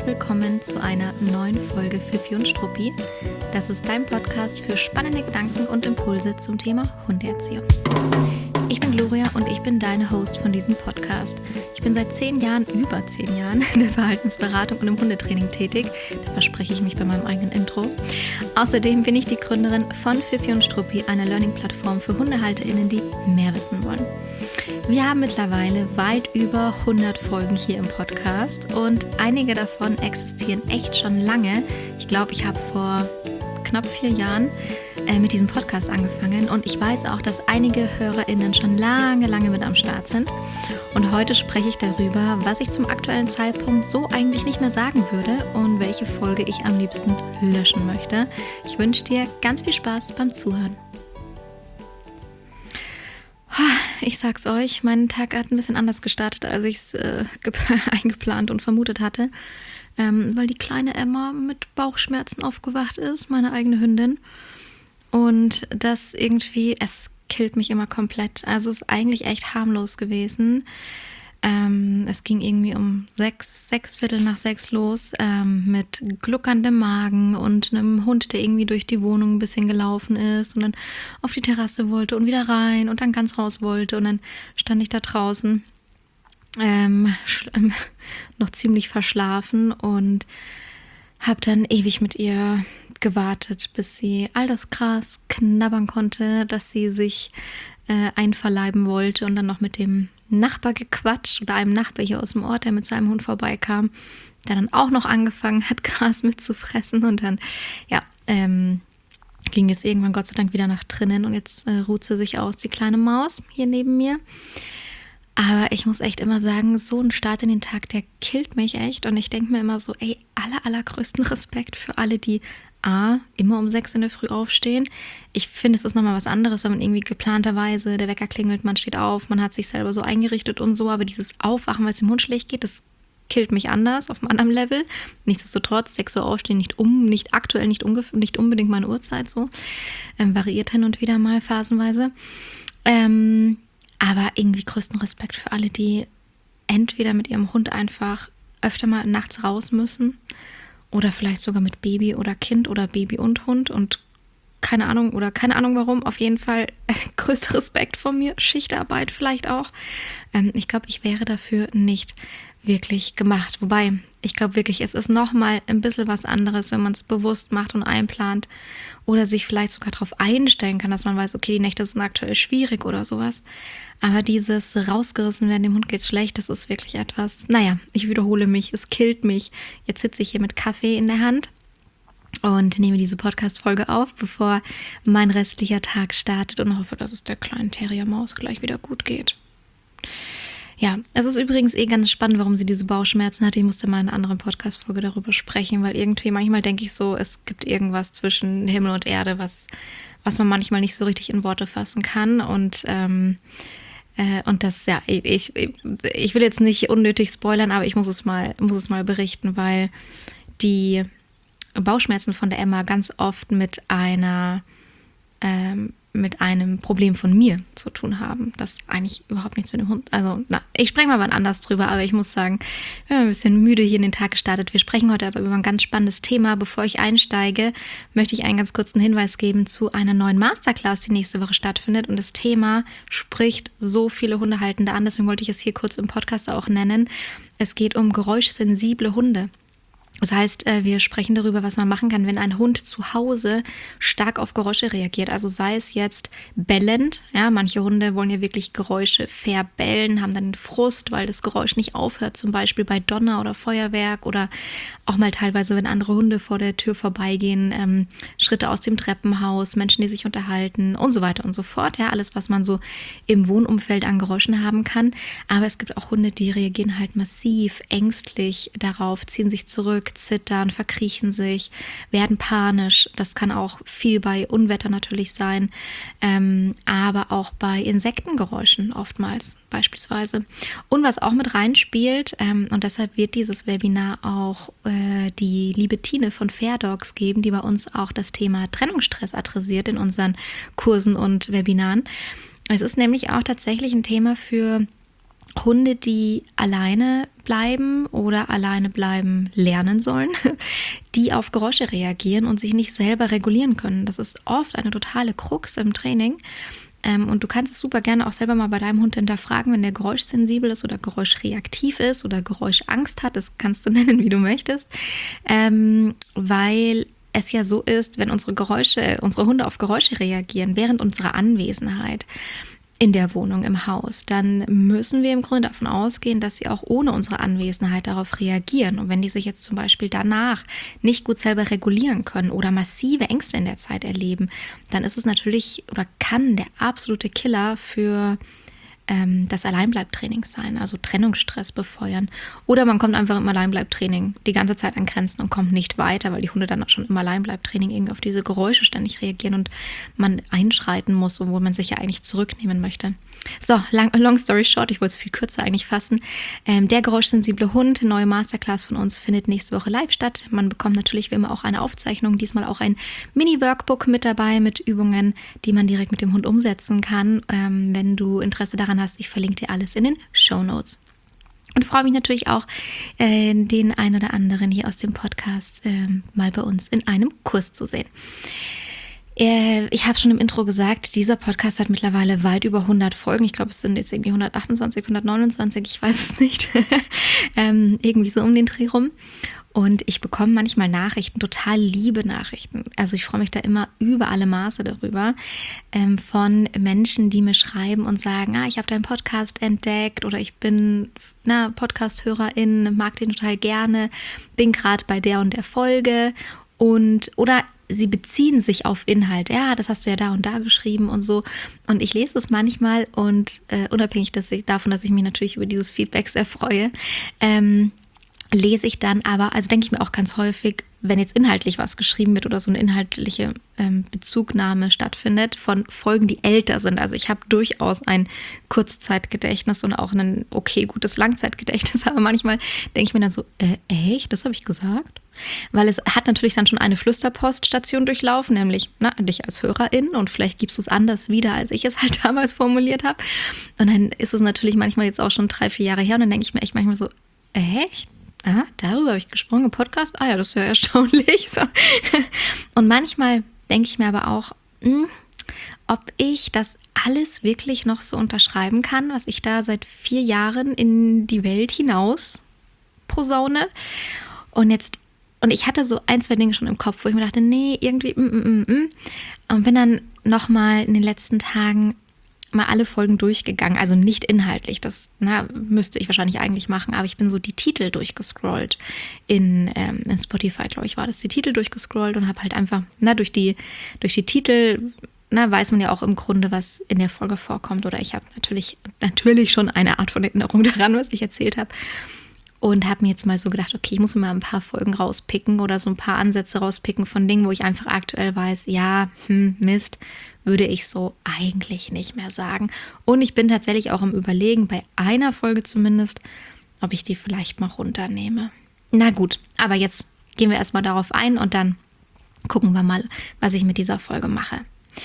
willkommen zu einer neuen Folge Fifi und Struppi. Das ist dein Podcast für spannende Gedanken und Impulse zum Thema Hundeerziehung. Ich bin Gloria und ich bin deine Host von diesem Podcast. Ich bin seit über 10 Jahren in der Verhaltensberatung und im Hundetraining tätig. Da verspreche ich mich bei meinem eigenen Intro. Außerdem bin ich die Gründerin von Fifi und Struppi, einer Learning-Plattform für HundehalterInnen, die mehr wissen wollen. Wir haben mittlerweile weit über 100 Folgen hier im Podcast und einige davon existieren echt schon lange. Ich glaube, ich habe vor knapp 4 Jahren mit diesem Podcast angefangen und ich weiß auch, dass einige HörerInnen schon lange mit am Start sind. Und heute spreche ich darüber, was ich zum aktuellen Zeitpunkt so eigentlich nicht mehr sagen würde und welche Folge ich am liebsten löschen möchte. Ich wünsche dir ganz viel Spaß beim Zuhören. Ich sag's euch, mein Tag hat ein bisschen anders gestartet, als ich es eingeplant und vermutet hatte, weil die kleine Emma mit Bauchschmerzen aufgewacht ist, meine eigene Hündin. Und das irgendwie, es killt mich immer komplett. Also es ist eigentlich echt harmlos gewesen. Es ging irgendwie um 6:15 los, mit gluckerndem Magen und einem Hund, der irgendwie durch die Wohnung ein bisschen gelaufen ist und dann auf die Terrasse wollte und wieder rein und dann ganz raus wollte. Und dann stand ich da draußen, noch ziemlich verschlafen und habe dann ewig mit ihr gewartet, bis sie all das Gras knabbern konnte, dass sie sich einverleiben wollte, und dann noch mit dem Nachbar gequatscht oder einem Nachbar hier aus dem Ort, der mit seinem Hund vorbeikam, der dann auch noch angefangen hat, Gras mitzufressen, und dann, ging es irgendwann Gott sei Dank wieder nach drinnen und jetzt ruht sie sich aus, die kleine Maus hier neben mir. Aber ich muss echt immer sagen, so ein Start in den Tag, der killt mich echt, und ich denke mir immer so, allergrößten Respekt für alle, die immer um 6 in der Früh aufstehen. Ich finde, es ist nochmal was anderes, wenn man irgendwie geplanterweise, der Wecker klingelt, man steht auf, man hat sich selber so eingerichtet und so, aber dieses Aufwachen, weil es dem Hund schlecht geht, das killt mich anders, auf einem anderen Level. Nichtsdestotrotz, 6 Uhr aufstehen, nicht unbedingt meine Uhrzeit so, variiert hin und wieder mal phasenweise. Aber irgendwie größten Respekt für alle, die entweder mit ihrem Hund einfach öfter mal nachts raus müssen oder vielleicht sogar mit Baby oder Kind oder Baby und Hund und keine Ahnung warum. Auf jeden Fall größter Respekt von mir, Schichtarbeit vielleicht auch. Ich glaube, ich wäre dafür nicht wirklich gemacht. Wobei, ich glaube wirklich, es ist nochmal ein bisschen was anderes, wenn man es bewusst macht und einplant oder sich vielleicht sogar darauf einstellen kann, dass man weiß, okay, die Nächte sind aktuell schwierig oder sowas. Aber dieses rausgerissen werden, dem Hund geht's schlecht, das ist wirklich etwas, ich wiederhole mich, es killt mich. Jetzt sitze ich hier mit Kaffee in der Hand und nehme diese Podcast-Folge auf, bevor mein restlicher Tag startet, und hoffe, dass es der kleinen Terriermaus gleich wieder gut geht. Ja, es ist übrigens ganz spannend, warum sie diese Bauchschmerzen hatte. Ich musste mal in einer anderen Podcast-Folge darüber sprechen, weil irgendwie manchmal denke ich so, es gibt irgendwas zwischen Himmel und Erde, was man manchmal nicht so richtig in Worte fassen kann. Und das, ich will jetzt nicht unnötig spoilern, aber ich muss es mal berichten, weil die Bauchschmerzen von der Emma ganz oft mit einem Problem von mir zu tun haben, das eigentlich überhaupt nichts mit dem Hund, ich spreche mal wann anders drüber, aber ich muss sagen, wir haben ein bisschen müde hier in den Tag gestartet. Wir sprechen heute aber über ein ganz spannendes Thema. Bevor ich einsteige, möchte ich einen ganz kurzen Hinweis geben zu einer neuen Masterclass, die nächste Woche stattfindet, und das Thema spricht so viele Hundehaltende an, deswegen wollte ich es hier kurz im Podcast auch nennen. Es geht um geräuschsensible Hunde. Das heißt, wir sprechen darüber, was man machen kann, wenn ein Hund zu Hause stark auf Geräusche reagiert. Also sei es jetzt bellend, manche Hunde wollen ja wirklich Geräusche verbellen, haben dann einen Frust, weil das Geräusch nicht aufhört, zum Beispiel bei Donner oder Feuerwerk, oder auch mal teilweise, wenn andere Hunde vor der Tür vorbeigehen, Schritte aus dem Treppenhaus, Menschen, die sich unterhalten und so weiter und so fort. Ja, alles, was man so im Wohnumfeld an Geräuschen haben kann. Aber es gibt auch Hunde, die reagieren halt massiv ängstlich darauf, ziehen sich zurück, zittern, verkriechen sich, werden panisch. Das kann auch viel bei Unwetter natürlich sein, aber auch bei Insektengeräuschen oftmals beispielsweise. Und was auch mit reinspielt, und deshalb wird dieses Webinar auch die liebe Tine von Fair Dogs geben, die bei uns auch das Thema Trennungsstress adressiert in unseren Kursen und Webinaren. Es ist nämlich auch tatsächlich ein Thema für Hunde, die alleine bleiben oder alleine bleiben lernen sollen, die auf Geräusche reagieren und sich nicht selber regulieren können. Das ist oft eine totale Krux im Training. Und du kannst es super gerne auch selber mal bei deinem Hund hinterfragen, wenn der geräuschsensibel ist oder geräuschreaktiv ist oder Geräuschangst hat. Das kannst du nennen, wie du möchtest. Weil es ja so ist, wenn unsere Hunde auf Geräusche reagieren während unserer Anwesenheit in der Wohnung, im Haus, dann müssen wir im Grunde davon ausgehen, dass sie auch ohne unsere Anwesenheit darauf reagieren. Und wenn die sich jetzt zum Beispiel danach nicht gut selber regulieren können oder massive Ängste in der Zeit erleben, dann ist es natürlich oder kann der absolute Killer für das Alleinbleibtraining sein, also Trennungsstress befeuern. Oder man kommt einfach im Alleinbleibtraining die ganze Zeit an Grenzen und kommt nicht weiter, weil die Hunde dann auch schon im Alleinbleibtraining irgendwie auf diese Geräusche ständig reagieren und man einschreiten muss, obwohl man sich ja eigentlich zurücknehmen möchte. So, long story short, ich wollte es viel kürzer eigentlich fassen. Der geräuschsensible Hund, neue Masterclass von uns, findet nächste Woche live statt. Man bekommt natürlich wie immer auch eine Aufzeichnung, diesmal auch ein Mini-Workbook mit dabei, mit Übungen, die man direkt mit dem Hund umsetzen kann. Wenn du Interesse daran hast, ich verlinke dir alles in den Shownotes. Und freue mich natürlich auch, den ein oder anderen hier aus dem Podcast mal bei uns in einem Kurs zu sehen. Ich habe schon im Intro gesagt, dieser Podcast hat mittlerweile weit über 100 Folgen. Ich glaube, es sind jetzt irgendwie 128, 129, ich weiß es nicht. Irgendwie so um den Dreh rum. Und ich bekomme manchmal Nachrichten, total liebe Nachrichten. Also ich freue mich da immer über alle Maße darüber, von Menschen, die mir schreiben und sagen, ich habe deinen Podcast entdeckt oder ich bin Podcast-Hörerin, mag den total gerne, bin gerade bei der und der Folge oder sie beziehen sich auf Inhalt. Ja, das hast du ja da und da geschrieben und so. Und ich lese es manchmal und unabhängig davon, dass ich mich natürlich über dieses Feedback sehr freue, lese ich dann aber, also denke ich mir auch ganz häufig, wenn jetzt inhaltlich was geschrieben wird oder so eine inhaltliche Bezugnahme stattfindet von Folgen, die älter sind. Also ich habe durchaus ein Kurzzeitgedächtnis und auch ein gutes Langzeitgedächtnis, aber manchmal denke ich mir dann so, echt, das habe ich gesagt? Weil es hat natürlich dann schon eine Flüsterpoststation durchlaufen, nämlich dich als Hörerin und vielleicht gibst du es anders wieder, als ich es halt damals formuliert habe. Und dann ist es natürlich manchmal jetzt auch schon 3-4 Jahre her und dann denke ich mir echt manchmal so, echt? Darüber habe ich gesprochen, Podcast? Ja, das ist ja erstaunlich. So. Und manchmal denke ich mir aber auch, ob ich das alles wirklich noch so unterschreiben kann, was ich da seit 4 Jahren in die Welt hinaus posaune. Und ich hatte so 1-2 Dinge schon im Kopf, wo ich mir dachte, nee, irgendwie, Und bin dann nochmal in den letzten Tagen mal alle Folgen durchgegangen, also nicht inhaltlich, das müsste ich wahrscheinlich eigentlich machen, aber ich bin so die Titel durchgescrollt in Spotify, glaube ich, war das, die Titel durchgescrollt und habe halt einfach, durch die Titel, weiß man ja auch im Grunde, was in der Folge vorkommt oder ich habe natürlich schon eine Art von Erinnerung daran, was ich erzählt habe. Und habe mir jetzt mal so gedacht, okay, ich muss mir mal ein paar Folgen rauspicken oder so ein paar Ansätze rauspicken von Dingen, wo ich einfach aktuell weiß, Mist, würde ich so eigentlich nicht mehr sagen. Und ich bin tatsächlich auch im Überlegen, bei einer Folge zumindest, ob ich die vielleicht mal runternehme. Na gut, aber jetzt gehen wir erstmal darauf ein und dann gucken wir mal, was ich mit dieser Folge mache.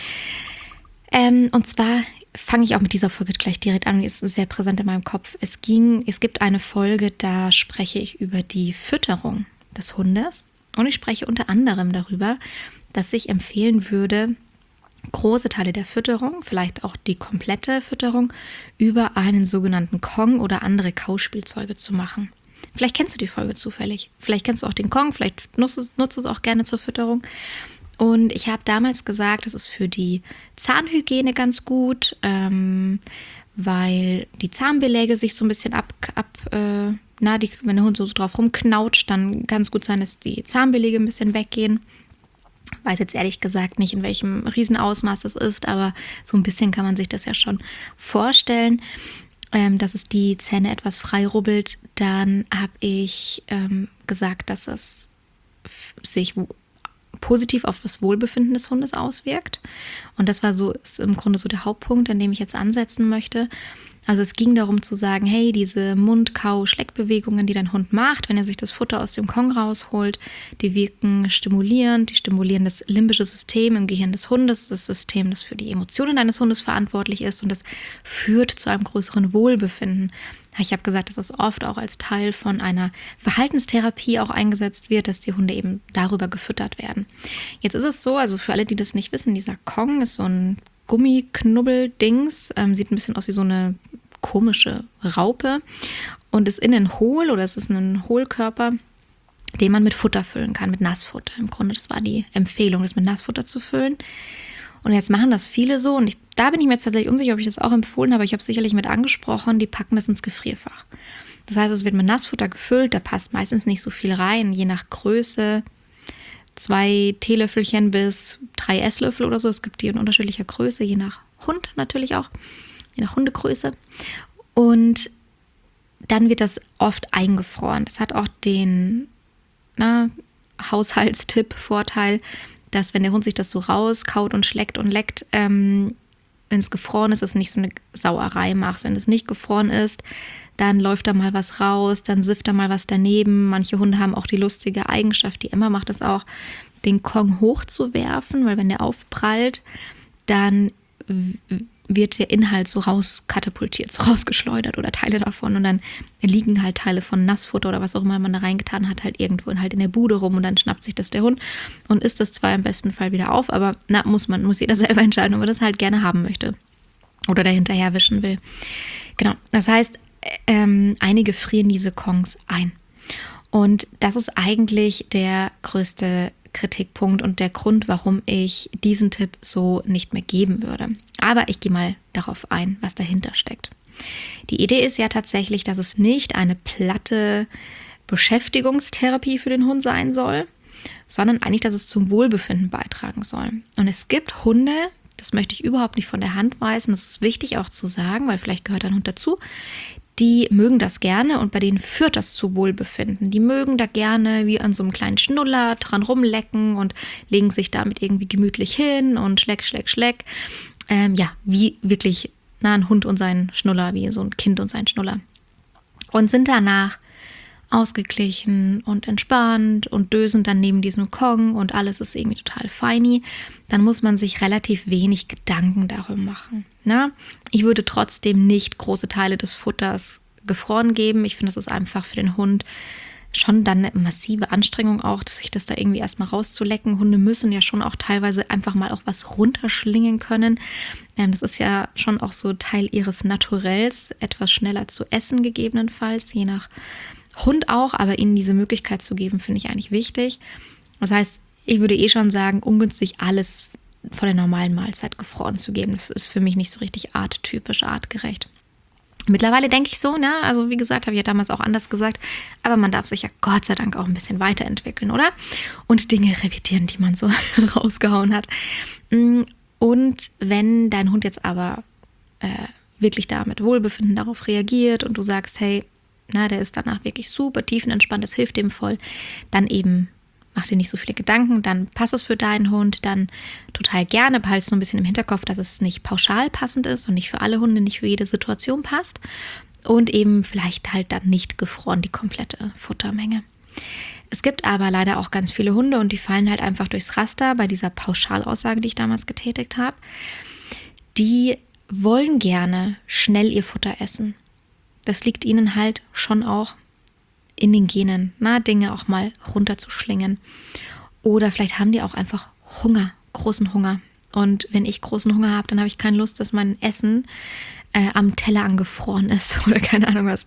Und zwar fange ich auch mit dieser Folge gleich direkt an, die ist sehr präsent in meinem Kopf. Es gibt eine Folge, da spreche ich über die Fütterung des Hundes und ich spreche unter anderem darüber, dass ich empfehlen würde, große Teile der Fütterung, vielleicht auch die komplette Fütterung, über einen sogenannten Kong oder andere Kauspielzeuge zu machen. Vielleicht kennst du die Folge zufällig, vielleicht kennst du auch den Kong, vielleicht nutzt du es auch gerne zur Fütterung. Und ich habe damals gesagt, das ist für die Zahnhygiene ganz gut, weil die Zahnbeläge sich so ein bisschen wenn der Hund so drauf rumknautscht, dann kann es gut sein, dass die Zahnbeläge ein bisschen weggehen. Weiß jetzt ehrlich gesagt nicht, in welchem Riesenausmaß das ist, aber so ein bisschen kann man sich das ja schon vorstellen, dass es die Zähne etwas frei rubbelt. Dann habe ich gesagt, dass es sich positiv auf das Wohlbefinden des Hundes auswirkt. Und das ist im Grunde so der Hauptpunkt, an dem ich jetzt ansetzen möchte. Also es ging darum zu sagen, hey, diese Mund-Kau-Schleckbewegungen, die dein Hund macht, wenn er sich das Futter aus dem Kong rausholt, die wirken stimulierend, die stimulieren das limbische System im Gehirn des Hundes, das System, das für die Emotionen deines Hundes verantwortlich ist und das führt zu einem größeren Wohlbefinden. Ich habe gesagt, dass es oft auch als Teil von einer Verhaltenstherapie auch eingesetzt wird, dass die Hunde eben darüber gefüttert werden. Jetzt ist es so, also für alle, die das nicht wissen, dieser Kong ist so ein Gummiknubbel-Dings, sieht ein bisschen aus wie so eine komische Raupe und ist innen hohl oder es ist ein Hohlkörper, den man mit Futter füllen kann, mit Nassfutter. Im Grunde, das war die Empfehlung, das mit Nassfutter zu füllen. Und jetzt machen das viele so und da bin ich mir jetzt tatsächlich unsicher, ob ich das auch empfohlen habe, aber ich habe es sicherlich mit angesprochen, die packen das ins Gefrierfach. Das heißt, es wird mit Nassfutter gefüllt, da passt meistens nicht so viel rein, je nach Größe, 2 Teelöffelchen bis 3 Esslöffel oder so. Es gibt die in unterschiedlicher Größe, je nach Hund natürlich auch, je nach Hundegröße. Und dann wird das oft eingefroren. Das hat auch den Haushaltstipp, Vorteil, dass wenn der Hund sich das so rauskaut und schleckt und leckt, wenn es gefroren ist, es nicht so eine Sauerei macht. Wenn es nicht gefroren ist, dann läuft da mal was raus, dann sifft da mal was daneben. Manche Hunde haben auch die lustige Eigenschaft, die Emma macht das auch, den Kong hochzuwerfen, weil wenn der aufprallt, dann wird der Inhalt so rauskatapultiert, so rausgeschleudert oder Teile davon und dann liegen halt Teile von Nassfutter oder was auch immer man da reingetan hat, halt irgendwo halt in der Bude rum und dann schnappt sich das der Hund und isst das zwar im besten Fall wieder auf, aber muss jeder selber entscheiden, ob er das halt gerne haben möchte oder dahinterher wischen will. Genau, das heißt, einige frieren diese Kongs ein und das ist eigentlich der größte Kritikpunkt und der Grund, warum ich diesen Tipp so nicht mehr geben würde. Aber ich gehe mal darauf ein, was dahinter steckt. Die Idee ist ja tatsächlich, dass es nicht eine platte Beschäftigungstherapie für den Hund sein soll, sondern eigentlich, dass es zum Wohlbefinden beitragen soll. Und es gibt Hunde, das möchte ich überhaupt nicht von der Hand weisen, das ist wichtig auch zu sagen, weil vielleicht gehört ein Hund dazu, die mögen das gerne und bei denen führt das zu Wohlbefinden. Die mögen da gerne wie an so einem kleinen Schnuller dran rumlecken und legen sich damit irgendwie gemütlich hin und schleck, schleck, schleck. Wie wirklich ein Hund und sein Schnuller, wie so ein Kind und sein Schnuller. Und sind danach ausgeglichen und entspannt und dösen dann neben diesem Kong und alles ist irgendwie total feini, dann muss man sich relativ wenig Gedanken darum machen. Ich würde trotzdem nicht große Teile des Futters gefroren geben. Ich finde, das ist einfach für den Hund schon dann eine massive Anstrengung auch, sich das da irgendwie erstmal rauszulecken. Hunde müssen ja schon auch teilweise einfach mal auch was runterschlingen können. Das ist ja schon auch so Teil ihres Naturells, etwas schneller zu essen gegebenenfalls, je nach Hund auch, aber ihnen diese Möglichkeit zu geben, finde ich eigentlich wichtig. Das heißt, ich würde schon sagen, ungünstig alles von der normalen Mahlzeit gefroren zu geben. Das ist für mich nicht so richtig arttypisch, artgerecht. Mittlerweile denke ich so, also wie gesagt, habe ich ja damals auch anders gesagt, aber man darf sich ja Gott sei Dank auch ein bisschen weiterentwickeln, oder? Und Dinge revidieren, die man so rausgehauen hat. Und wenn dein Hund jetzt aber wirklich da mit Wohlbefinden darauf reagiert und du sagst, hey, der ist danach wirklich super tiefenentspannt, das hilft dem voll, dann eben mach dir nicht so viele Gedanken, dann passt es für deinen Hund, dann total gerne, behalte es so ein bisschen im Hinterkopf, dass es nicht pauschal passend ist und nicht für alle Hunde, nicht für jede Situation passt und eben vielleicht halt dann nicht gefroren die komplette Futtermenge. Es gibt aber leider auch ganz viele Hunde und die fallen halt einfach durchs Raster bei dieser Pauschalaussage, die ich damals getätigt habe. Die wollen gerne schnell ihr Futter essen. Das liegt ihnen halt schon auch in den Genen, Dinge auch mal runterzuschlingen. Oder vielleicht haben die auch einfach Hunger, großen Hunger. Und wenn ich großen Hunger habe, dann habe ich keine Lust, dass mein Essen am Teller angefroren ist oder keine Ahnung was.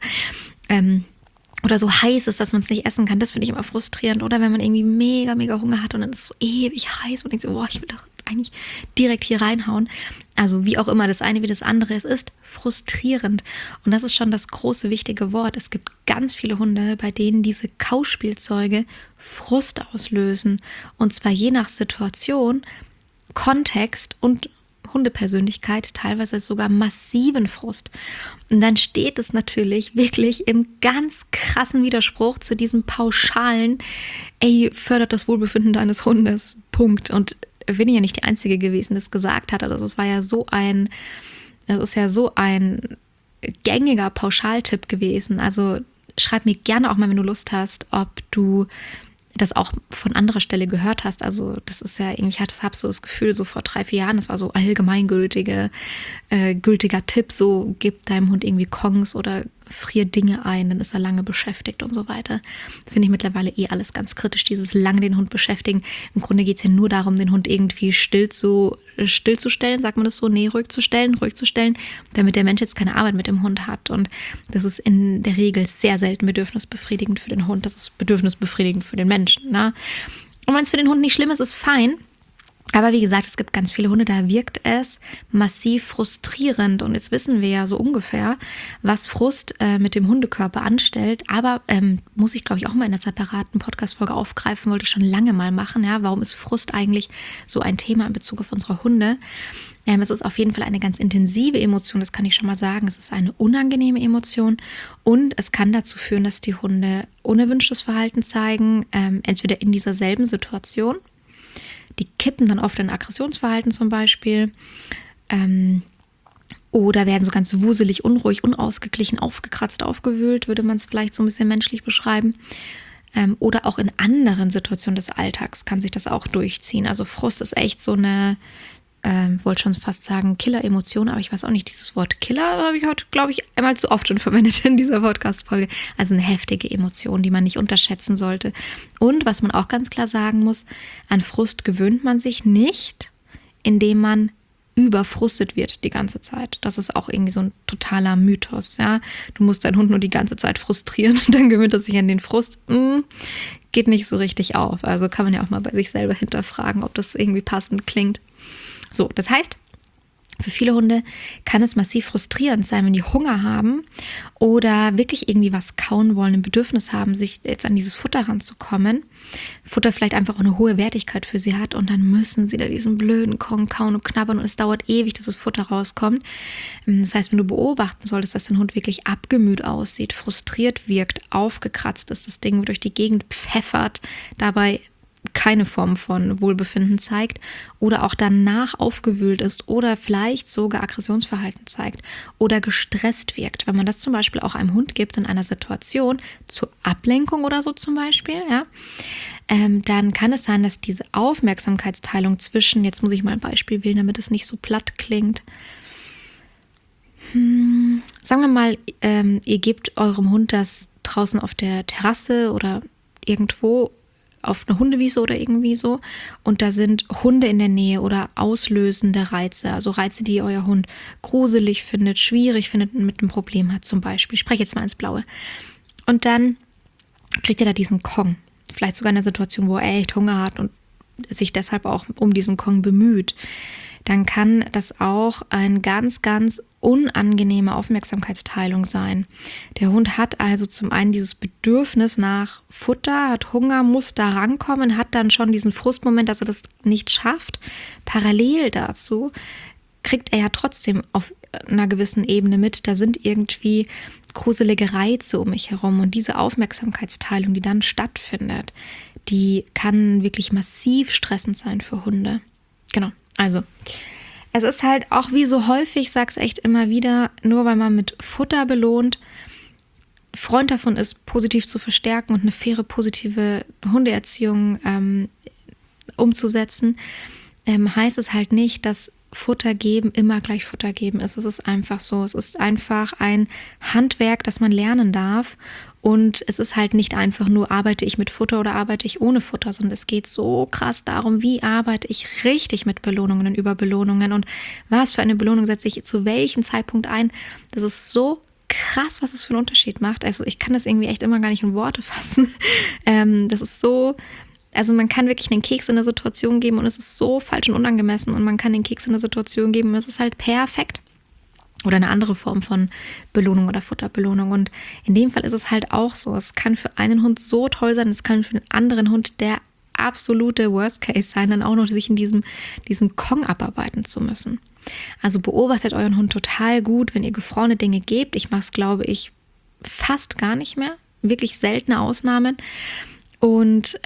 Oder so heiß ist, dass man es nicht essen kann. Das finde ich immer frustrierend. Oder wenn man irgendwie mega, mega Hunger hat und dann ist es so ewig heiß und denkt so, ich will doch eigentlich direkt hier reinhauen. Also wie auch immer, das eine wie das andere. Es ist frustrierend. Und das ist schon das große, wichtige Wort. Es gibt ganz viele Hunde, bei denen diese Kauspielzeuge Frust auslösen. Und zwar je nach Situation, Kontext und Hundepersönlichkeit, teilweise sogar massiven Frust. Und dann steht es natürlich wirklich im ganz krassen Widerspruch zu diesem pauschalen, fördert das Wohlbefinden deines Hundes, Punkt. Und bin ich ja nicht die Einzige gewesen, die das gesagt hat. Also das ist ja so ein gängiger Pauschaltipp gewesen. Also schreib mir gerne auch mal, wenn du Lust hast, ob du das auch von anderer Stelle gehört hast. Also das ist ja irgendwie, ich habe so das Gefühl, so vor 3-4 Jahren, das war so allgemeingültiger Tipp, so gib deinem Hund irgendwie Kongs oder friert Dinge ein, dann ist er lange beschäftigt und so weiter. Das finde ich mittlerweile alles ganz kritisch, dieses lange den Hund beschäftigen. Im Grunde geht es ja nur darum, den Hund irgendwie stillzustellen, sagt man das so? Nee, ruhig zu stellen, damit der Mensch jetzt keine Arbeit mit dem Hund hat. Und das ist in der Regel sehr selten bedürfnisbefriedigend für den Hund. Das ist bedürfnisbefriedigend für den Menschen. Ne? Und wenn es für den Hund nicht schlimm ist, ist fein. Aber wie gesagt, es gibt ganz viele Hunde, da wirkt es massiv frustrierend. Und jetzt wissen wir ja so ungefähr, was Frust mit dem Hundekörper anstellt. Aber muss ich, glaube ich, auch mal in einer separaten Podcast-Folge aufgreifen, wollte ich schon lange mal machen. Ja? Warum ist Frust eigentlich so ein Thema in Bezug auf unsere Hunde? Es ist auf jeden Fall eine ganz intensive Emotion, das kann ich schon mal sagen. Es ist eine unangenehme Emotion und es kann dazu führen, dass die Hunde unerwünschtes Verhalten zeigen, entweder in dieser selben Situation. Die kippen dann oft in Aggressionsverhalten zum Beispiel oder werden so ganz wuselig, unruhig, unausgeglichen, aufgekratzt, aufgewühlt, würde man es vielleicht so ein bisschen menschlich beschreiben. Oder auch in anderen Situationen des Alltags kann sich das auch durchziehen. Also Frust ist echt so eine, wollte schon fast sagen Killer-Emotion, aber ich weiß auch nicht, dieses Wort Killer habe ich heute, glaube ich, einmal zu oft schon verwendet in dieser Podcast-Folge. Also eine heftige Emotion, die man nicht unterschätzen sollte. Und was man auch ganz klar sagen muss, an Frust gewöhnt man sich nicht, indem man überfrustet wird die ganze Zeit. Das ist auch irgendwie so ein totaler Mythos. Ja? Du musst deinen Hund nur die ganze Zeit frustrieren, dann gewöhnt er sich an den Frust. Geht nicht so richtig auf. Also kann man ja auch mal bei sich selber hinterfragen, ob das irgendwie passend klingt. So, das heißt, für viele Hunde kann es massiv frustrierend sein, wenn die Hunger haben oder wirklich irgendwie was kauen wollen, ein Bedürfnis haben, sich jetzt an dieses Futter ranzukommen. Futter vielleicht einfach auch eine hohe Wertigkeit für sie hat und dann müssen sie da diesen blöden Kong kauen und knabbern und es dauert ewig, dass das Futter rauskommt. Das heißt, wenn du beobachten solltest, dass dein Hund wirklich abgemüht aussieht, frustriert wirkt, aufgekratzt ist, das Ding durch die Gegend pfeffert, dabei keine Form von Wohlbefinden zeigt oder auch danach aufgewühlt ist oder vielleicht sogar Aggressionsverhalten zeigt oder gestresst wirkt. Wenn man das zum Beispiel auch einem Hund gibt in einer Situation zur Ablenkung oder so zum Beispiel, ja, dann kann es sein, dass diese Aufmerksamkeitsteilung zwischen, jetzt muss ich mal ein Beispiel wählen, damit es nicht so platt klingt. Sagen wir mal, ihr gebt eurem Hund das draußen auf der Terrasse oder irgendwo auf eine Hundewiese oder irgendwie so und da sind Hunde in der Nähe oder auslösende Reize, also Reize, die euer Hund gruselig findet, schwierig findet und mit einem Problem hat zum Beispiel. Ich spreche jetzt mal ins Blaue. Und dann kriegt ihr da diesen Kong. Vielleicht sogar in einer Situation, wo er echt Hunger hat und sich deshalb auch um diesen Kong bemüht. Dann kann das auch eine ganz, ganz unangenehme Aufmerksamkeitsteilung sein. Der Hund hat also zum einen dieses Bedürfnis nach Futter, hat Hunger, muss da rankommen, hat dann schon diesen Frustmoment, dass er das nicht schafft. Parallel dazu kriegt er ja trotzdem auf einer gewissen Ebene mit, da sind irgendwie gruselige Reize um mich herum und diese Aufmerksamkeitsteilung, die dann stattfindet, die kann wirklich massiv stressend sein für Hunde. Genau. Also, es ist halt auch wie so häufig, ich sage es echt immer wieder, nur weil man mit Futter belohnt, Freund davon ist, positiv zu verstärken und eine faire, positive Hundeerziehung umzusetzen, heißt es halt nicht, dass Futter geben immer gleich Futter geben ist. Es ist einfach so. Es ist einfach ein Handwerk, das man lernen darf. Und es ist halt nicht einfach nur, arbeite ich mit Futter oder arbeite ich ohne Futter, sondern es geht so krass darum, wie arbeite ich richtig mit Belohnungen und Überbelohnungen und was für eine Belohnung setze ich zu welchem Zeitpunkt ein. Das ist so krass, was es für einen Unterschied macht. Also ich kann das irgendwie echt immer gar nicht in Worte fassen. Das ist so... Also man kann wirklich einen Keks in der Situation geben und es ist so falsch und unangemessen und man kann den Keks in der Situation geben und es ist halt perfekt. Oder eine andere Form von Belohnung oder Futterbelohnung. Und in dem Fall ist es halt auch so. Es kann für einen Hund so toll sein, es kann für einen anderen Hund der absolute Worst Case sein, dann auch noch sich in diesem Kong abarbeiten zu müssen. Also beobachtet euren Hund total gut, wenn ihr gefrorene Dinge gebt. Ich mache es, glaube ich, fast gar nicht mehr. Wirklich seltene Ausnahmen. Und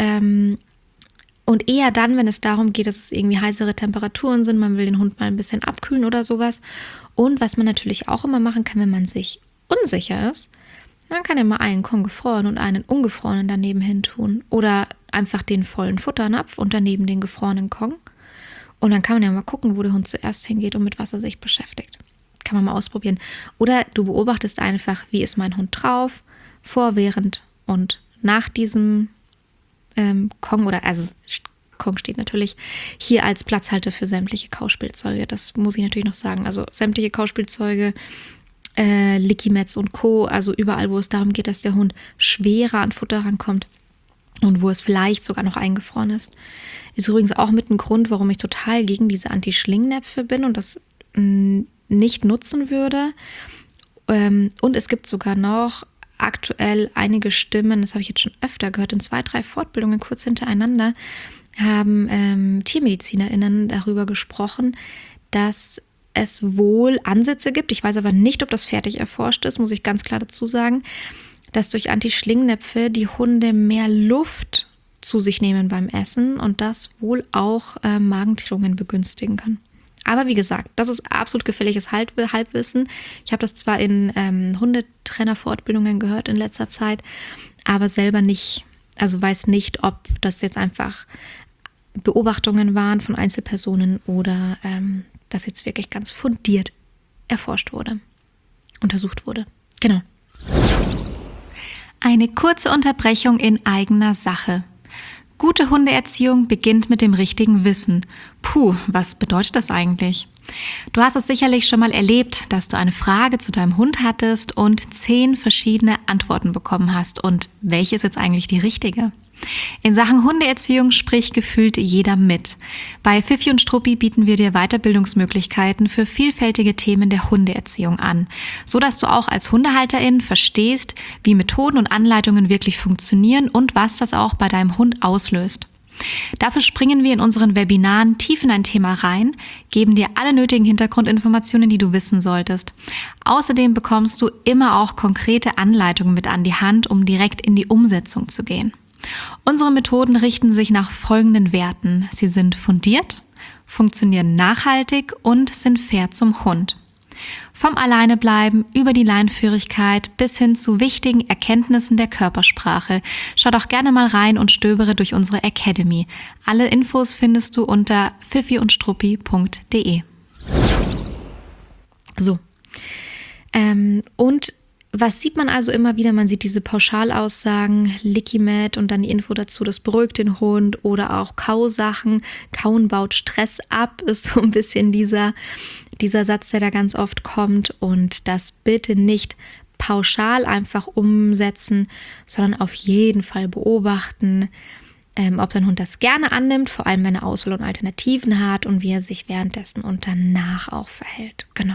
eher dann, wenn es darum geht, dass es irgendwie heißere Temperaturen sind, man will den Hund mal ein bisschen abkühlen oder sowas. Und was man natürlich auch immer machen kann, wenn man sich unsicher ist, dann kann er mal einen Kong gefroren und einen ungefrorenen daneben hin tun. Oder einfach den vollen Futternapf und daneben den gefrorenen Kong. Und dann kann man ja mal gucken, wo der Hund zuerst hingeht und mit was er sich beschäftigt. Kann man mal ausprobieren. Oder du beobachtest einfach, wie ist mein Hund drauf, vor, während und nach diesem Kong, oder also Kong steht natürlich hier als Platzhalter für sämtliche Kauspielzeuge. Das muss ich natürlich noch sagen. Also sämtliche Kauspielzeuge, Lickimats und Co., also überall, wo es darum geht, dass der Hund schwerer an Futter rankommt und wo es vielleicht sogar noch eingefroren ist. Ist übrigens auch mit ein Grund, warum ich total gegen diese Anti-Schlingnäpfe bin und das nicht nutzen würde. Und es gibt sogar noch aktuell einige Stimmen, das habe ich jetzt schon öfter gehört, in 2, 3 Fortbildungen kurz hintereinander, haben TiermedizinerInnen darüber gesprochen, dass es wohl Ansätze gibt, ich weiß aber nicht, ob das fertig erforscht ist, muss ich ganz klar dazu sagen, dass durch Anti-Schlingnäpfe die Hunde mehr Luft zu sich nehmen beim Essen und das wohl auch Magendrehungen begünstigen kann. Aber wie gesagt, das ist absolut gefährliches Halbwissen. Ich habe das zwar in Hundetrainer-Fortbildungen gehört in letzter Zeit, aber selber nicht, also weiß nicht, ob das jetzt einfach Beobachtungen waren von Einzelpersonen oder das jetzt wirklich ganz fundiert erforscht wurde, untersucht wurde. Genau. Eine kurze Unterbrechung in eigener Sache. Gute Hundeerziehung beginnt mit dem richtigen Wissen. Puh, was bedeutet das eigentlich? Du hast es sicherlich schon mal erlebt, dass du eine Frage zu deinem Hund hattest und 10 verschiedene Antworten bekommen hast. Und welche ist jetzt eigentlich die richtige? In Sachen Hundeerziehung spricht gefühlt jeder mit. Bei Pfiffi und Struppi bieten wir dir Weiterbildungsmöglichkeiten für vielfältige Themen der Hundeerziehung an, so dass du auch als Hundehalterin verstehst, wie Methoden und Anleitungen wirklich funktionieren und was das auch bei deinem Hund auslöst. Dafür springen wir in unseren Webinaren tief in ein Thema rein, geben dir alle nötigen Hintergrundinformationen, die du wissen solltest. Außerdem bekommst du immer auch konkrete Anleitungen mit an die Hand, um direkt in die Umsetzung zu gehen. Unsere Methoden richten sich nach folgenden Werten. Sie sind fundiert, funktionieren nachhaltig und sind fair zum Hund. Vom Alleinebleiben über die Leinenführigkeit bis hin zu wichtigen Erkenntnissen der Körpersprache. Schau doch gerne mal rein und stöbere durch unsere Academy. Alle Infos findest du unter pfiffiundstruppi.de. So. Und was sieht man also immer wieder? Man sieht diese Pauschalaussagen, Lickimat und dann die Info dazu, das beruhigt den Hund oder auch Kausachen. Kauen baut Stress ab, ist so ein bisschen dieser Satz, der da ganz oft kommt. Und das bitte nicht pauschal einfach umsetzen, sondern auf jeden Fall beobachten, ob dein Hund das gerne annimmt, vor allem wenn er Auswahl und Alternativen hat und wie er sich währenddessen und danach auch verhält. Genau.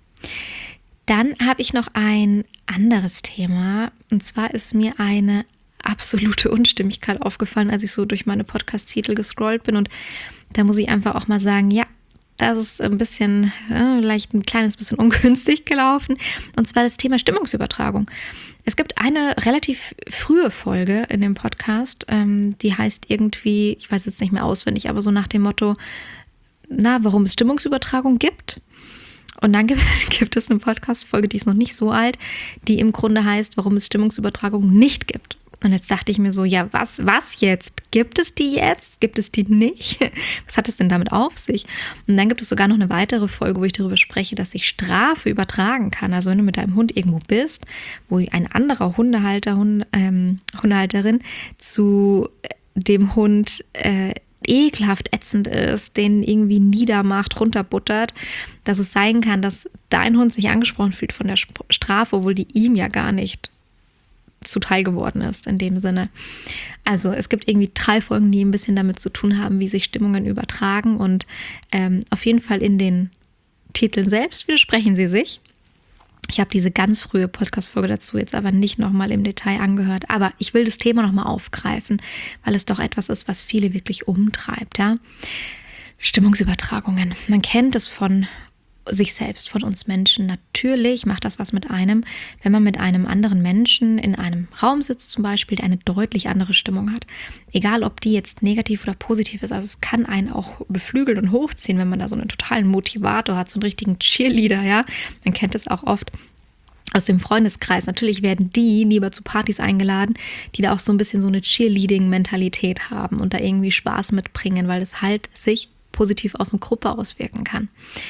Dann habe ich noch ein anderes Thema und zwar ist mir eine absolute Unstimmigkeit aufgefallen, als ich so durch meine Podcast-Titel gescrollt bin und da muss ich einfach auch mal sagen, ja, das ist ein bisschen, vielleicht ein kleines bisschen ungünstig gelaufen und zwar das Thema Stimmungsübertragung. Es gibt eine relativ frühe Folge in dem Podcast, die heißt irgendwie, ich weiß jetzt nicht mehr auswendig, aber so nach dem Motto, warum es Stimmungsübertragung gibt. Und dann gibt es eine Podcast-Folge, die ist noch nicht so alt, die im Grunde heißt, warum es Stimmungsübertragung nicht gibt. Und jetzt dachte ich mir so, ja, was jetzt? Gibt es die jetzt? Gibt es die nicht? Was hat es denn damit auf sich? Und dann gibt es sogar noch eine weitere Folge, wo ich darüber spreche, dass sich Strafe übertragen kann. Also wenn du mit deinem Hund irgendwo bist, wo ein anderer Hundehalterin zu dem Hund ekelhaft ätzend ist, den irgendwie niedermacht, runterbuttert, dass es sein kann, dass dein Hund sich angesprochen fühlt von der Strafe, obwohl die ihm ja gar nicht zuteil geworden ist in dem Sinne. Also es gibt irgendwie 3 Folgen, die ein bisschen damit zu tun haben, wie sich Stimmungen übertragen und auf jeden Fall in den Titeln selbst widersprechen sie sich. Ich habe diese ganz frühe Podcast-Folge dazu jetzt aber nicht nochmal im Detail angehört. Aber ich will das Thema nochmal aufgreifen, weil es doch etwas ist, was viele wirklich umtreibt. Ja? Stimmungsübertragungen. Man kennt es von sich selbst, von uns Menschen. Natürlich macht das was mit einem, wenn man mit einem anderen Menschen in einem Raum sitzt zum Beispiel, der eine deutlich andere Stimmung hat. Egal, ob die jetzt negativ oder positiv ist. Also es kann einen auch beflügeln und hochziehen, wenn man da so einen totalen Motivator hat, so einen richtigen Cheerleader, ja. Man kennt es auch oft aus dem Freundeskreis. Natürlich werden die lieber zu Partys eingeladen, die da auch so ein bisschen so eine Cheerleading-Mentalität haben und da irgendwie Spaß mitbringen, weil es halt sich positiv auf eine Gruppe auswirken kann.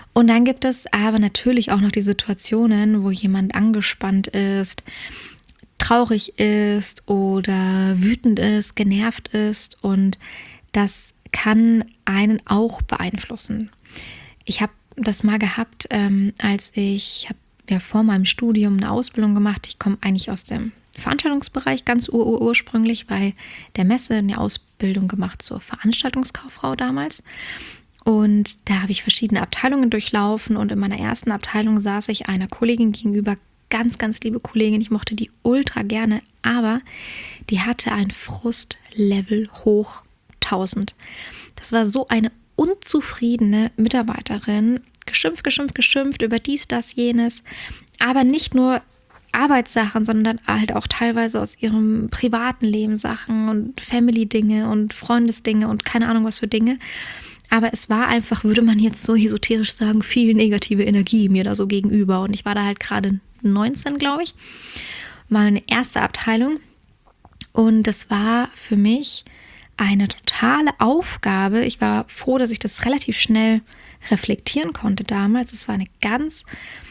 Und dann gibt es aber natürlich auch noch die Situationen, wo jemand angespannt ist, traurig ist oder wütend ist, genervt ist, und das kann einen auch beeinflussen. Ich habe das mal gehabt, als ich habe ja vor meinem Studium eine Ausbildung gemacht. Ich komme eigentlich aus dem Veranstaltungsbereich ganz ursprünglich, bei der Messe eine Ausbildung gemacht zur Veranstaltungskauffrau damals. Und da habe ich verschiedene Abteilungen durchlaufen, und in meiner ersten Abteilung saß ich einer Kollegin gegenüber, ganz, ganz liebe Kollegin, ich mochte die ultra gerne, aber die hatte ein Frustlevel hoch 1000. Das war so eine unzufriedene Mitarbeiterin, geschimpft über dies, das, jenes, aber nicht nur Arbeitssachen, sondern halt auch teilweise aus ihrem privaten Leben Sachen und Family-Dinge und Freundesdinge und keine Ahnung was für Dinge. Aber es war einfach, würde man jetzt so esoterisch sagen, viel negative Energie mir da so gegenüber. Und ich war da halt gerade 19, glaube ich, meine erste Abteilung. Und das war für mich eine totale Aufgabe. Ich war froh, dass ich das relativ schnell reflektieren konnte damals. Es war eine ganz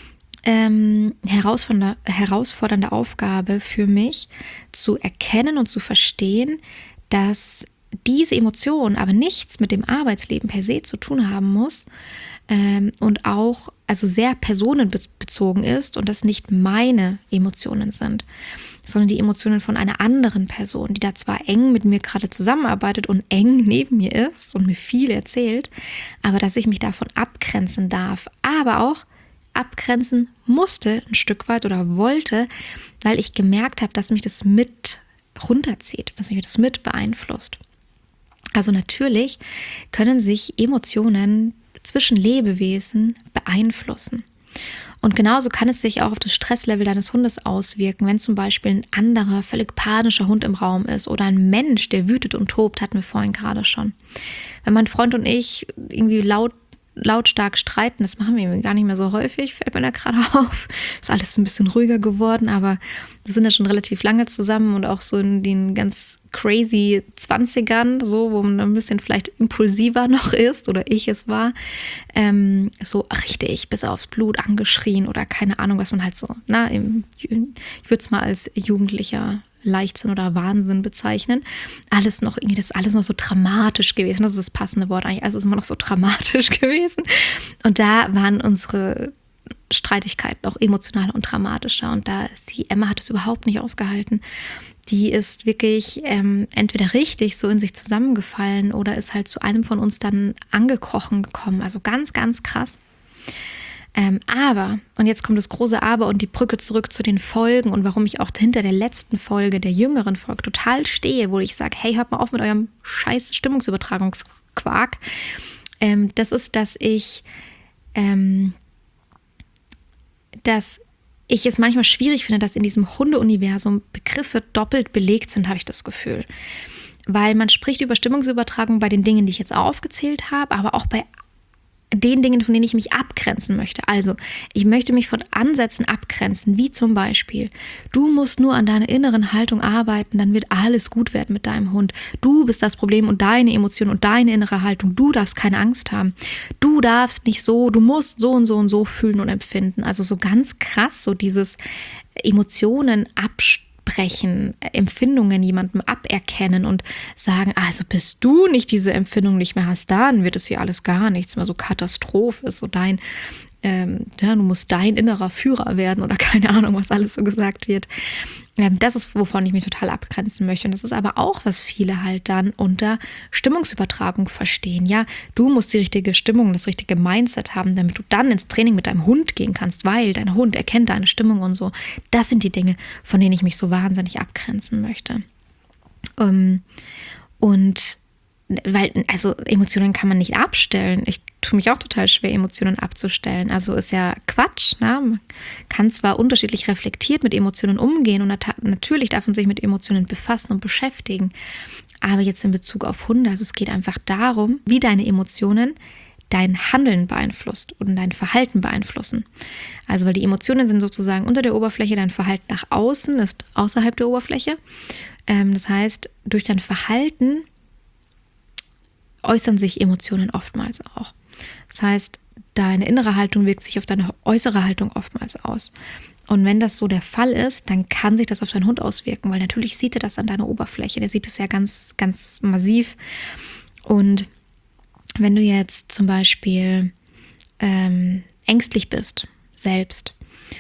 herausfordernde Aufgabe für mich, zu erkennen und zu verstehen, dass diese Emotion aber nichts mit dem Arbeitsleben per se zu tun haben muss, und auch also sehr personenbezogen ist und das nicht meine Emotionen sind, sondern die Emotionen von einer anderen Person, die da zwar eng mit mir gerade zusammenarbeitet und eng neben mir ist und mir viel erzählt, aber dass ich mich davon abgrenzen darf, aber auch abgrenzen musste ein Stück weit oder wollte, weil ich gemerkt habe, dass mich das mit runterzieht, dass mich das mit beeinflusst. Also natürlich können sich Emotionen zwischen Lebewesen beeinflussen. Und genauso kann es sich auch auf das Stresslevel deines Hundes auswirken, wenn zum Beispiel ein anderer, völlig panischer Hund im Raum ist oder ein Mensch, der wütet und tobt, hatten wir vorhin gerade schon. Wenn mein Freund und ich irgendwie lautstark streiten, das machen wir gar nicht mehr so häufig, fällt mir da gerade auf. Ist alles ein bisschen ruhiger geworden, aber wir sind ja schon relativ lange zusammen und auch so in den ganz crazy 20ern, so, wo man ein bisschen vielleicht impulsiver noch ist oder ich es war, so richtig bis aufs Blut angeschrien oder keine Ahnung, was man halt so, ich würde es mal als Jugendlicher Leichtsinn oder Wahnsinn bezeichnen. Alles noch irgendwie, das ist alles noch so dramatisch gewesen. Das ist das passende Wort eigentlich. Also ist immer noch so dramatisch gewesen. Und da waren unsere Streitigkeiten auch emotionaler und dramatischer. Und die Emma hat es überhaupt nicht ausgehalten. Die ist wirklich entweder richtig so in sich zusammengefallen oder ist halt zu einem von uns dann angekrochen gekommen. Also ganz, ganz krass. Aber, und jetzt kommt das große Aber und die Brücke zurück zu den Folgen und warum ich auch hinter der letzten Folge, der jüngeren Folge, total stehe, wo ich sage, hey, hört mal auf mit eurem scheiß Stimmungsübertragungsquark. Das ist, dass ich es manchmal schwierig finde, dass in diesem Hundeuniversum Begriffe doppelt belegt sind, habe ich das Gefühl. Weil man spricht über Stimmungsübertragung bei den Dingen, die ich jetzt aufgezählt habe, aber auch bei den Dingen, von denen ich mich abgrenzen möchte. Also, ich möchte mich von Ansätzen abgrenzen, wie zum Beispiel, du musst nur an deiner inneren Haltung arbeiten, dann wird alles gut werden mit deinem Hund. Du bist das Problem und deine Emotionen und deine innere Haltung. Du darfst keine Angst haben. Du darfst nicht so, du musst so und so und so fühlen und empfinden. Also so ganz krass, so dieses Emotionen absprechen, Empfindungen jemandem aberkennen und sagen, also bis du nicht diese Empfindung nicht mehr hast, dann wird es hier alles gar nichts mehr, so Katastrophe ist, so du musst dein innerer Führer werden oder keine Ahnung, was alles so gesagt wird. Das ist, wovon ich mich total abgrenzen möchte. Und das ist aber auch, was viele halt dann unter Stimmungsübertragung verstehen. Ja, du musst die richtige Stimmung, das richtige Mindset haben, damit du dann ins Training mit deinem Hund gehen kannst, weil dein Hund erkennt deine Stimmung und so. Das sind die Dinge, von denen ich mich so wahnsinnig abgrenzen möchte. Weil, also Emotionen kann man nicht abstellen. Ich tue mich auch total schwer, Emotionen abzustellen. Also ist ja Quatsch. Ne? Man kann zwar unterschiedlich reflektiert mit Emotionen umgehen und natürlich darf man sich mit Emotionen befassen und beschäftigen. Aber jetzt in Bezug auf Hunde, also es geht einfach darum, wie deine Emotionen dein Handeln beeinflusst und dein Verhalten beeinflussen. Also weil die Emotionen sind sozusagen unter der Oberfläche, dein Verhalten nach außen ist außerhalb der Oberfläche. Das heißt, durch dein Verhalten äußern sich Emotionen oftmals auch. Das heißt, deine innere Haltung wirkt sich auf deine äußere Haltung oftmals aus. Und wenn das so der Fall ist, dann kann sich das auf deinen Hund auswirken, weil natürlich sieht er das an deiner Oberfläche. Der sieht es ja ganz, ganz massiv. Und wenn du jetzt zum Beispiel ängstlich bist, selbst,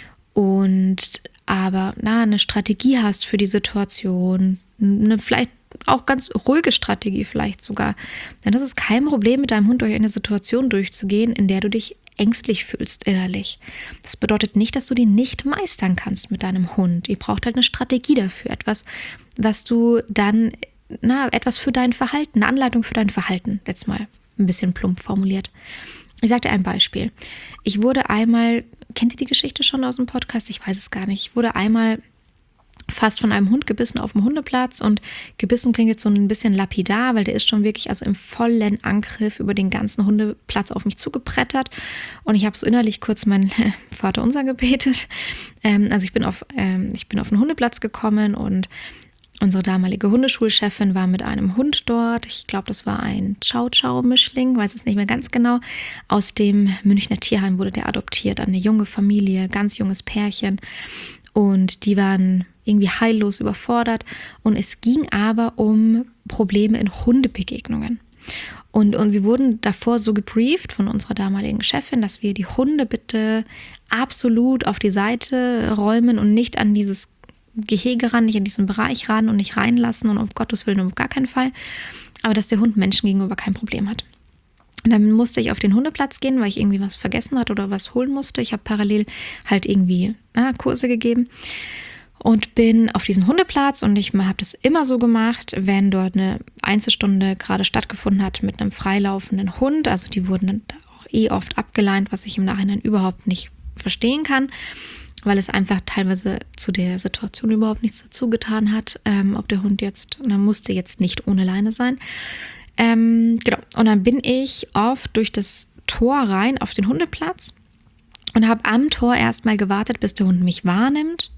und aber eine Strategie hast für die Situation, eine vielleicht auch ganz ruhige Strategie vielleicht sogar, dann ist es kein Problem, mit deinem Hund durch eine Situation durchzugehen, in der du dich ängstlich fühlst innerlich. Das bedeutet nicht, dass du die nicht meistern kannst mit deinem Hund. Ihr braucht halt eine Strategie dafür, etwas, was du dann, etwas für dein Verhalten, eine Anleitung für dein Verhalten, jetzt mal ein bisschen plump formuliert. Ich sage dir ein Beispiel. Ich wurde einmal, kennt ihr die Geschichte schon aus dem Podcast? Ich weiß es gar nicht. Ich wurde einmal fast von einem Hund gebissen auf dem Hundeplatz, und gebissen klingt jetzt so ein bisschen lapidar, weil der ist schon wirklich also im vollen Angriff über den ganzen Hundeplatz auf mich zugeprettert, und ich habe so innerlich kurz mein Vaterunser gebetet. Also ich bin auf einen Hundeplatz gekommen, und unsere damalige Hundeschulchefin war mit einem Hund dort. Ich glaube, das war ein Chow-Chow-Mischling, weiß es nicht mehr ganz genau. Aus dem Münchner Tierheim wurde der adoptiert, eine junge Familie, ganz junges Pärchen. Und die waren irgendwie heillos überfordert. Und es ging aber um Probleme in Hundebegegnungen. Und wir wurden davor so gebrieft von unserer damaligen Chefin, dass wir die Hunde bitte absolut auf die Seite räumen und nicht an dieses Gehege ran, nicht in diesen Bereich ran und nicht reinlassen, und um Gottes Willen auf gar keinen Fall. Aber dass der Hund Menschen gegenüber kein Problem hat. Und dann musste ich auf den Hundeplatz gehen, weil ich irgendwie was vergessen hatte oder was holen musste. Ich habe parallel halt irgendwie Kurse gegeben und bin auf diesen Hundeplatz, und ich habe das immer so gemacht, wenn dort eine Einzelstunde gerade stattgefunden hat mit einem freilaufenden Hund. Also die wurden dann auch oft abgeleint, was ich im Nachhinein überhaupt nicht verstehen kann, weil es einfach teilweise zu der Situation überhaupt nichts dazu getan hat, ob der Hund musste jetzt nicht ohne Leine sein. Genau. Und dann bin ich oft durch das Tor rein auf den Hundeplatz und habe am Tor erstmal gewartet, bis der Hund mich wahrnimmt,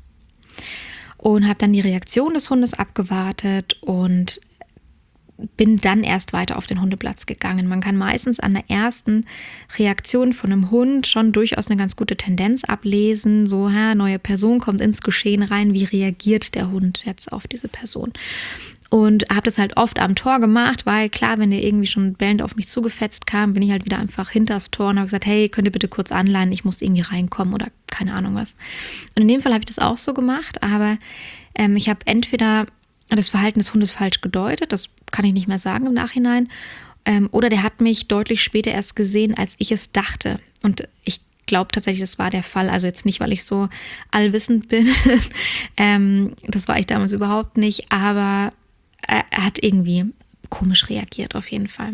und habe dann die Reaktion des Hundes abgewartet und bin dann erst weiter auf den Hundeplatz gegangen. Man kann meistens an der ersten Reaktion von einem Hund schon durchaus eine ganz gute Tendenz ablesen. So, neue Person kommt ins Geschehen rein. Wie reagiert der Hund jetzt auf diese Person? Und habe das halt oft am Tor gemacht, weil klar, wenn der irgendwie schon bellend auf mich zugefetzt kam, bin ich halt wieder einfach hinter das Tor und habe gesagt, hey, könnt ihr bitte kurz anleihen, ich muss irgendwie reinkommen oder keine Ahnung was. Und in dem Fall habe ich das auch so gemacht, aber ich habe entweder das Verhalten des Hundes falsch gedeutet, das kann ich nicht mehr sagen im Nachhinein, oder der hat mich deutlich später erst gesehen, als ich es dachte. Und ich glaube tatsächlich, das war der Fall. Also jetzt nicht, weil ich so allwissend bin, das war ich damals überhaupt nicht, aber er hat irgendwie komisch reagiert auf jeden Fall.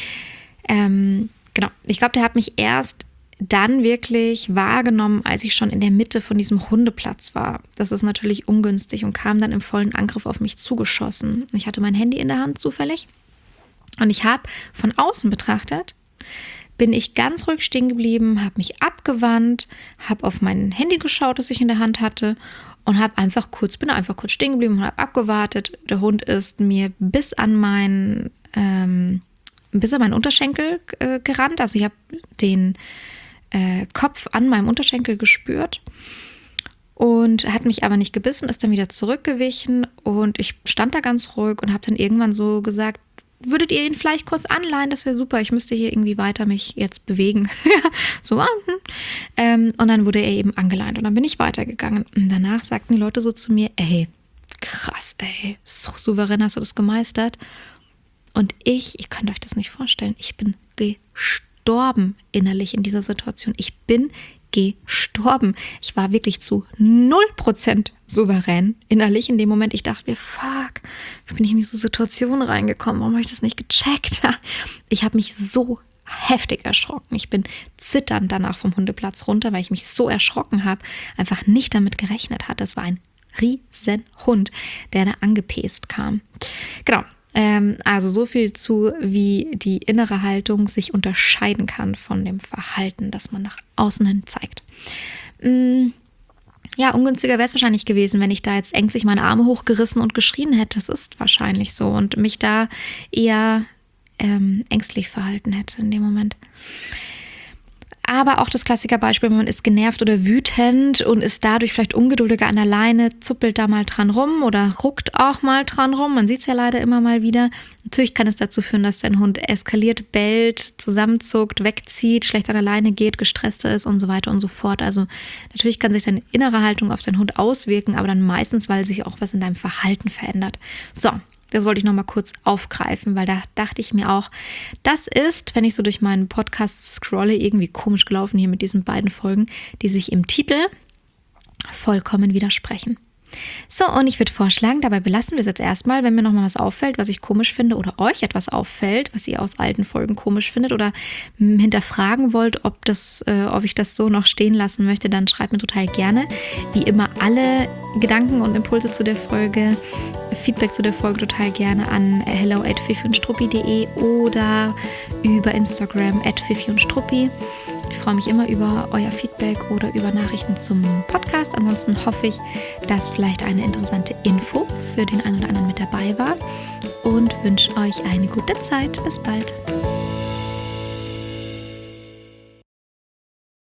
Genau, ich glaube, der hat mich erst dann wirklich wahrgenommen, als ich schon in der Mitte von diesem Hundeplatz war. Das ist natürlich ungünstig, und kam dann im vollen Angriff auf mich zugeschossen. Ich hatte mein Handy in der Hand zufällig, und ich habe von außen betrachtet, bin ich ganz ruhig stehen geblieben, habe mich abgewandt, habe auf mein Handy geschaut, das ich in der Hand hatte, und bin einfach kurz stehen geblieben und habe abgewartet. Der Hund ist mir bis an meinen Unterschenkel gerannt. Also ich habe den Kopf an meinem Unterschenkel gespürt und hat mich aber nicht gebissen, ist dann wieder zurückgewichen, und ich stand da ganz ruhig und habe dann irgendwann so gesagt, würdet ihr ihn vielleicht kurz anleihen? Das wäre super, ich müsste hier irgendwie weiter mich jetzt bewegen. So, und dann wurde er eben angeleint, und dann bin ich weitergegangen. Und danach sagten die Leute so zu mir, ey, krass, ey, so souverän hast du das gemeistert. Und ihr könnt euch das nicht vorstellen, ich bin gestorben innerlich in dieser Situation. Ich bin gestorben. Ich war wirklich zu 0% souverän innerlich in dem Moment. Ich dachte mir, fuck, wie bin ich in diese Situation reingekommen? Warum habe ich das nicht gecheckt? Ich habe mich so heftig erschrocken. Ich bin zitternd danach vom Hundeplatz runter, weil ich mich so erschrocken habe, einfach nicht damit gerechnet hatte. Das war ein riesen Hund, der da angepest kam. Genau. Also so viel zu, wie die innere Haltung sich unterscheiden kann von dem Verhalten, das man nach außen hin zeigt. Ja, ungünstiger wäre es wahrscheinlich gewesen, wenn ich da jetzt ängstlich meine Arme hochgerissen und geschrien hätte. Das ist wahrscheinlich so, und mich da eher ängstlich verhalten hätte in dem Moment. Aber auch das Klassikerbeispiel, man ist genervt oder wütend und ist dadurch vielleicht ungeduldiger an der Leine, zuppelt da mal dran rum oder ruckt auch mal dran rum. Man sieht es ja leider immer mal wieder. Natürlich kann es dazu führen, dass dein Hund eskaliert, bellt, zusammenzuckt, wegzieht, schlecht an der Leine geht, gestresster ist und so weiter und so fort. Also natürlich kann sich deine innere Haltung auf deinen Hund auswirken, aber dann meistens, weil sich auch was in deinem Verhalten verändert. So. Das wollte ich noch mal kurz aufgreifen, weil da dachte ich mir auch, das ist, wenn ich so durch meinen Podcast scrolle, irgendwie komisch gelaufen hier mit diesen beiden Folgen, die sich im Titel vollkommen widersprechen. So, und ich würde vorschlagen, dabei belassen wir es jetzt erstmal, wenn mir noch mal was auffällt, was ich komisch finde oder euch etwas auffällt, was ihr aus alten Folgen komisch findet oder hinterfragen wollt, ob ich das so noch stehen lassen möchte, dann schreibt mir total gerne. Wie immer alle Gedanken und Impulse zu der Folge, Feedback zu der Folge total gerne an hello@fifiundstruppi.de oder über Instagram @fifiundstruppi. Ich freue mich immer über euer Feedback oder über Nachrichten zum Podcast. Ansonsten hoffe ich, dass vielleicht eine interessante Info für den einen oder anderen mit dabei war und wünsche euch eine gute Zeit. Bis bald.